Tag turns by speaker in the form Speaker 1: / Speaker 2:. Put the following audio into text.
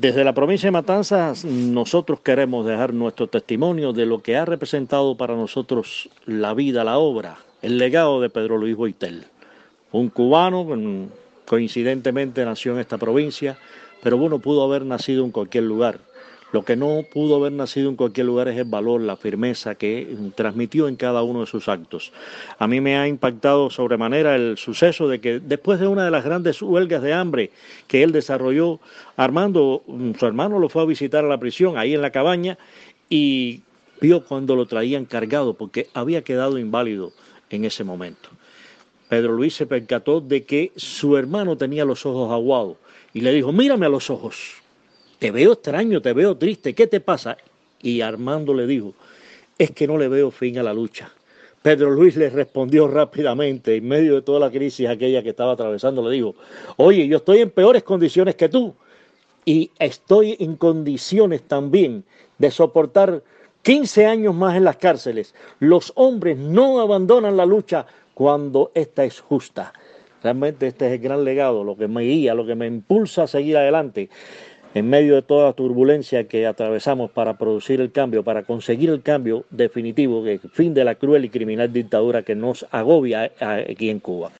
Speaker 1: Desde la provincia de Matanzas, nosotros queremos dejar nuestro testimonio de lo que ha representado para nosotros la vida, la obra, el legado de Pedro Luis Boitel. Un cubano, coincidentemente nació en esta provincia, pero bueno, pudo haber nacido en cualquier lugar. Lo que no pudo haber nacido en cualquier lugar es el valor, la firmeza que transmitió en cada uno de sus actos. A mí me ha impactado sobremanera el suceso de que después de una de las grandes huelgas de hambre que él desarrolló, Armando, su hermano, lo fue a visitar a la prisión, ahí en la cabaña, y vio cuando lo traían cargado porque había quedado inválido en ese momento. Pedro Luis se percató de que su hermano tenía los ojos aguados y le dijo: mírame a los ojos, te veo extraño, te veo triste, ¿qué te pasa? Y Armando le dijo: es que no le veo fin a la lucha. Pedro Luis le respondió rápidamente, en medio de toda la crisis aquella que estaba atravesando, le dijo: oye, yo estoy en peores condiciones que tú y estoy en condiciones también de soportar 15 años más en las cárceles. Los hombres no abandonan la lucha cuando esta es justa. Realmente este es el gran legado, lo que me guía, lo que me impulsa a seguir adelante en medio de toda la turbulencia que atravesamos para producir el cambio, para conseguir el cambio definitivo, el fin de la cruel y criminal dictadura que nos agobia aquí en Cuba.